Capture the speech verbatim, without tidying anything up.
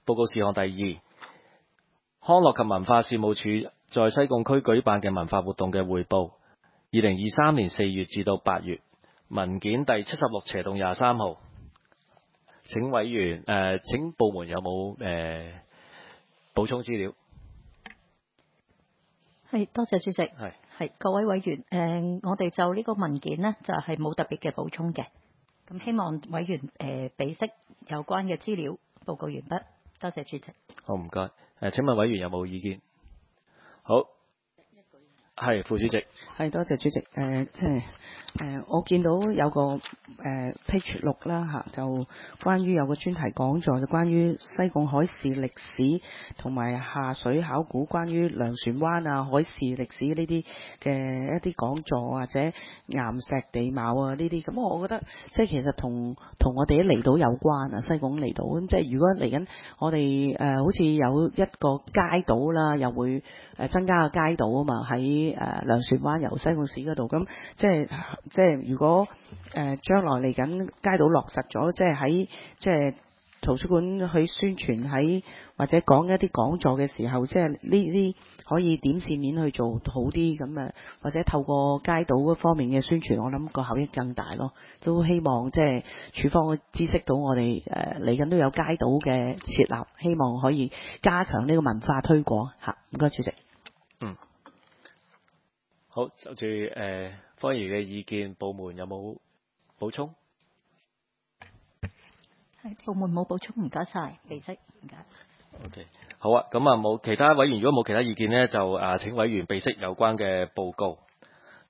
報告事項第二，康樂及文化事務署在西貢區舉辦嘅文化活動嘅匯報，二零二三年四月至到八月，文件第七十六斜洞廿三號。請委員誒、呃，請部門有冇誒補充資料？ 係，多謝主席。 係係各位委員，誒、呃，我哋就呢個文件呢，就係、是、冇特別嘅補充嘅。咁希望委員誒俾悉有關嘅資料。報告完畢，多謝主席。 好，唔該。誒、呃，請問委員有冇意見？好，係副主席。 係，多謝主席。誒、呃，即係誒，我見到有個誒、呃、page 六啦嚇，就關於有個專題講座，就關於西貢海事歷史同埋下水考古，關於糧船灣啊、海事歷史呢啲嘅一啲講座，或者岩石地貌啊呢啲。咁我覺得即係其實同同我哋啲離島有關啊，西貢離島。咁即係如果嚟緊我哋誒、呃、好似有一個街島啦，又會誒增加個街島啊嘛，喺誒糧船灣由西貢市嗰度。咁即係即係如果誒將來嚟緊街島落實咗，即係喺即係圖書館去宣傳喺或者講一啲講座嘅時候，即係呢啲可以點線面去做好啲咁啊，或者透過街島嗰方面嘅宣傳，我諗個效益更大咯。都希望即係處方知識到我哋誒嚟緊都有街島嘅設立，希望可以加強呢個文化推廣嚇。唔該，主席。 嗯。好，就住誒方儀嘅意見，部門有冇補充？ 係部門冇補充，唔該晒，俾悉，唔該。 OK，好啊，咁啊冇其他委員，如果冇其他意見呢，就啊請委員備悉有關嘅報告。